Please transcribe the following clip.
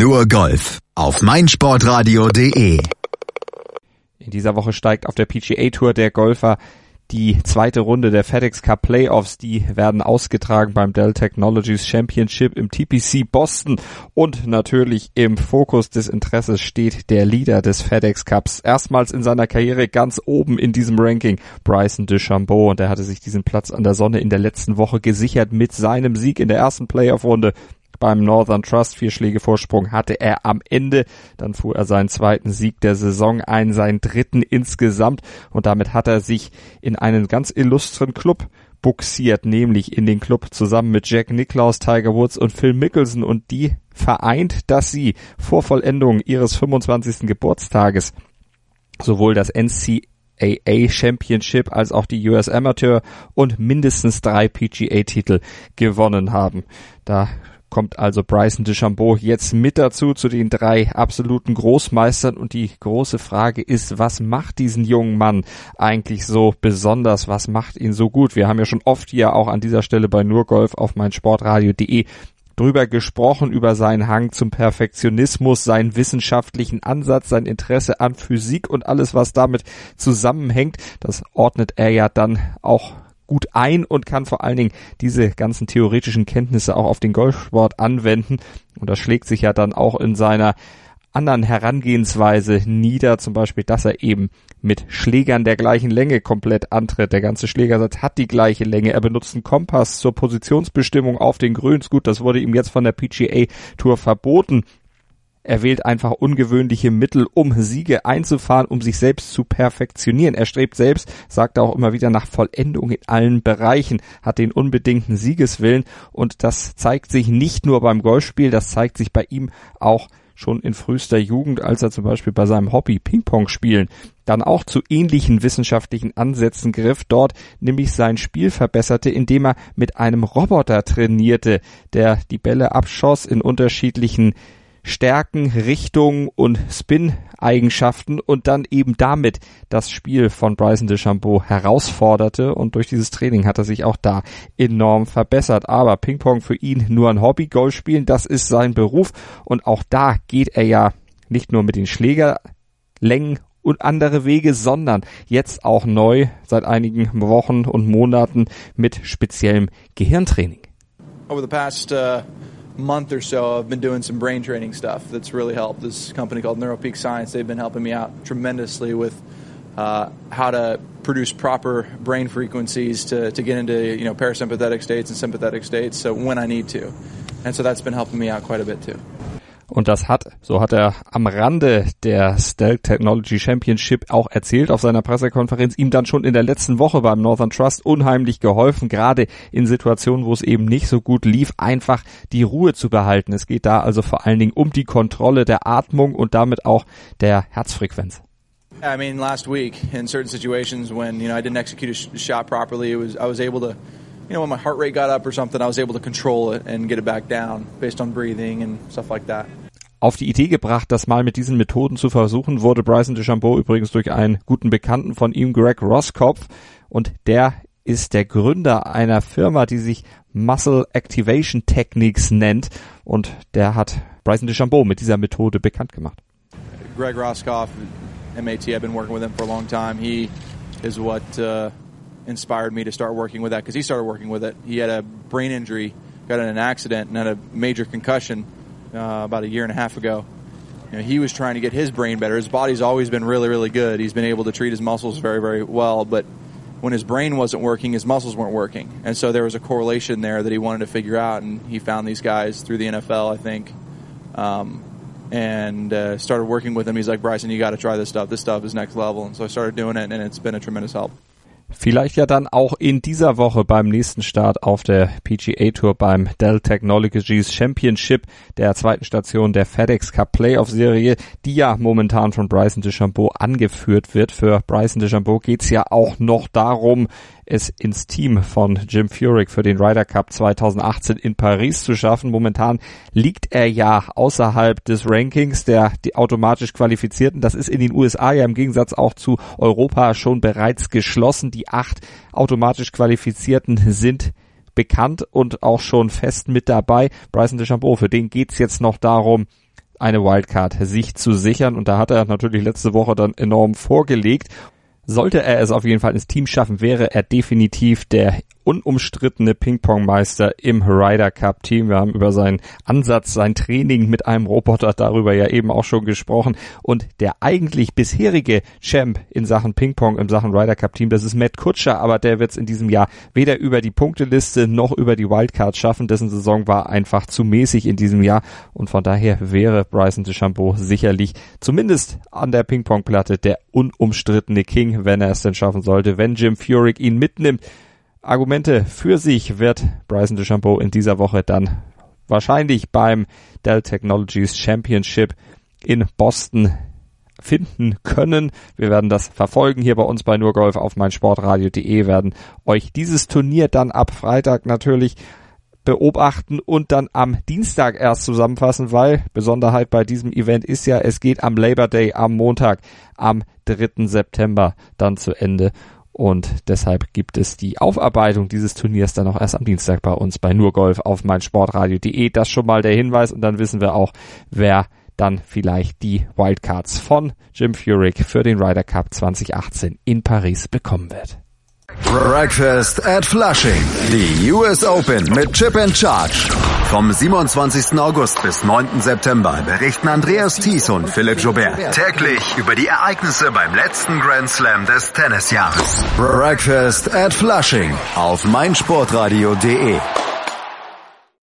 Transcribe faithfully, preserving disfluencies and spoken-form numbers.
Nur Golf auf meinsportradio punkt de. In dieser Woche steigt auf der P G A Tour der Golfer die zweite Runde der FedEx Cup Playoffs. Die werden ausgetragen beim Dell Technologies Championship im T P C Boston. Und natürlich im Fokus des Interesses steht der Leader des FedEx Cups. Erstmals in seiner Karriere ganz oben in diesem Ranking, Bryson DeChambeau. Und er hatte sich diesen Platz an der Sonne in der letzten Woche gesichert mit seinem Sieg in der ersten Playoff-Runde. Beim Northern Trust, vier Schläge Vorsprung hatte er am Ende. Dann fuhr er seinen zweiten Sieg der Saison ein, seinen dritten insgesamt. Und damit hat er sich in einen ganz illustren Club buxiert, nämlich in den Club zusammen mit Jack Nicklaus, Tiger Woods und Phil Mickelson. Und die vereint, dass sie vor Vollendung ihres fünfundzwanzigsten Geburtstages sowohl das N C A A Championship als auch die U S Amateur und mindestens drei P G A-Titel gewonnen haben. Da kommt also Bryson DeChambeau jetzt mit dazu, zu den drei absoluten Großmeistern. Und die große Frage ist, was macht diesen jungen Mann eigentlich so besonders? Was macht ihn so gut? Wir haben ja schon oft hier auch an dieser Stelle bei Nur Golf auf meinsportradio punkt de drüber gesprochen, über seinen Hang zum Perfektionismus, seinen wissenschaftlichen Ansatz, sein Interesse an Physik und alles, was damit zusammenhängt. Das ordnet er ja dann auch gut ein und kann vor allen Dingen diese ganzen theoretischen Kenntnisse auch auf den Golfsport anwenden. Und das schlägt sich ja dann auch in seiner anderen Herangehensweise nieder, zum Beispiel, dass er eben mit Schlägern der gleichen Länge komplett antritt. Der ganze Schlägersatz hat die gleiche Länge. Er benutzt einen Kompass zur Positionsbestimmung auf den Grüns. Gut, das wurde ihm jetzt von der P G A Tour verboten. Er wählt einfach ungewöhnliche Mittel, um Siege einzufahren, um sich selbst zu perfektionieren. Er strebt selbst, sagt er auch immer wieder, nach Vollendung in allen Bereichen, hat den unbedingten Siegeswillen. Und das zeigt sich nicht nur beim Golfspiel, das zeigt sich bei ihm auch schon in frühester Jugend, als er zum Beispiel bei seinem Hobby Ping-Pong spielen dann auch zu ähnlichen wissenschaftlichen Ansätzen griff, dort nämlich sein Spiel verbesserte, indem er mit einem Roboter trainierte, der die Bälle abschoss in unterschiedlichen Stärken, Richtungen und Spin-Eigenschaften und dann eben damit das Spiel von Bryson DeChambeau herausforderte, und durch dieses Training hat er sich auch da enorm verbessert. Aber Ping-Pong für ihn nur ein Hobby, Golf spielen, das ist sein Beruf, und auch da geht er ja nicht nur mit den Schlägerlängen und andere Wege, sondern jetzt auch neu seit einigen Wochen und Monaten mit speziellem Gehirntraining. Over the past uh month or so, I've been doing some brain training stuff that's really helped. This company called NeuroPeak Science, they've been helping me out tremendously with uh, how to produce proper brain frequencies to, to get into, you know, parasympathetic states and sympathetic states, so when I need to. And so that's been helping me out quite a bit too. Und das hat, so hat er am Rande der Dell Technology Championship auch erzählt auf seiner Pressekonferenz, ihm dann schon in der letzten Woche beim Northern Trust unheimlich geholfen, gerade in Situationen, wo es eben nicht so gut lief, einfach die Ruhe zu behalten. Es geht da also vor allen Dingen um die Kontrolle der Atmung und damit auch der Herzfrequenz. I mean, last week in certain situations when, you know, I didn't execute a sh- shot properly, it was I was able to, you know, when my heart rate got up or something, I was able to control it and get it back down based on breathing and stuff like that. Auf die Idee gebracht, das mal mit diesen Methoden zu versuchen, wurde Bryson DeChambeau übrigens durch einen guten Bekannten von ihm, Greg Roskopf, und der ist der Gründer einer Firma, die sich Muscle Activation Techniques nennt, und der hat Bryson DeChambeau mit dieser Methode bekannt gemacht. Greg Roskopf, M A T, I've been working with him for a long time. He is what uh, inspired me to start working with that, because he started working with it. He had a brain injury, got in an accident, and had a major concussion Uh, about a year and a half ago. You know, he was trying to get his brain better. His body's always been really, really good. He's been able to treat his muscles very, very well. But when his brain wasn't working, his muscles weren't working. And so there was a correlation there that he wanted to figure out. And he found these guys through the N F L, I think, um, and uh, started working with them. He's like, Bryson, you got to try this stuff. This stuff is next level. And so I started doing it, and it's been a tremendous help. Vielleicht ja dann auch in dieser Woche beim nächsten Start auf der P G A Tour beim Dell Technologies Championship, der zweiten Station der FedEx Cup Playoff Serie, die ja momentan von Bryson DeChambeau angeführt wird. Für Bryson DeChambeau geht's ja auch noch darum, es ins Team von Jim Furyk für den Ryder Cup zwanzig achtzehn in Paris zu schaffen. Momentan liegt er ja außerhalb des Rankings der die automatisch Qualifizierten. Das ist in den U S A ja im Gegensatz auch zu Europa schon bereits geschlossen. Die acht automatisch Qualifizierten sind bekannt und auch schon fest mit dabei. Bryson DeChambeau, für den geht's jetzt noch darum, eine Wildcard sich zu sichern. Und da hat er natürlich letzte Woche dann enorm vorgelegt. Sollte er es auf jeden Fall ins Team schaffen, wäre er definitiv der unumstrittene Ping-Pong-Meister im Ryder Cup Team. Wir haben über seinen Ansatz, sein Training mit einem Roboter darüber ja eben auch schon gesprochen. Und der eigentlich bisherige Champ in Sachen Ping-Pong, im Sachen Ryder Cup Team, das ist Matt Kutscher, aber der wird es in diesem Jahr weder über die Punkteliste noch über die Wildcard schaffen. Dessen Saison war einfach zu mäßig in diesem Jahr und von daher wäre Bryson DeChambeau sicherlich zumindest an der Ping-Pong-Platte der unumstrittene King, wenn er es denn schaffen sollte, wenn Jim Furyk ihn mitnimmt. Argumente für sich wird Bryson DeChambeau in dieser Woche dann wahrscheinlich beim Dell Technologies Championship in Boston finden können. Wir werden das verfolgen hier bei uns bei nur golf auf meinsportradio punkt de, werden euch dieses Turnier dann ab Freitag natürlich beobachten und dann am Dienstag erst zusammenfassen, weil Besonderheit bei diesem Event ist ja, es geht am Labor Day am Montag, am dritten September dann zu Ende. Und deshalb gibt es die Aufarbeitung dieses Turniers dann auch erst am Dienstag bei uns bei nur golf auf meinsportradio punkt de. Das schon mal der Hinweis und dann wissen wir auch, wer dann vielleicht die Wildcards von Jim Furyk für den Ryder Cup zwanzig achtzehn in Paris bekommen wird. Breakfast at Flushing. Die U S Open mit Chip and Charge. Vom siebenundzwanzigsten August bis neunten September berichten Andreas Thies und Philipp Joubert täglich über die Ereignisse beim letzten Grand Slam des Tennisjahres. Breakfast at Flushing auf meinsportradio punkt de.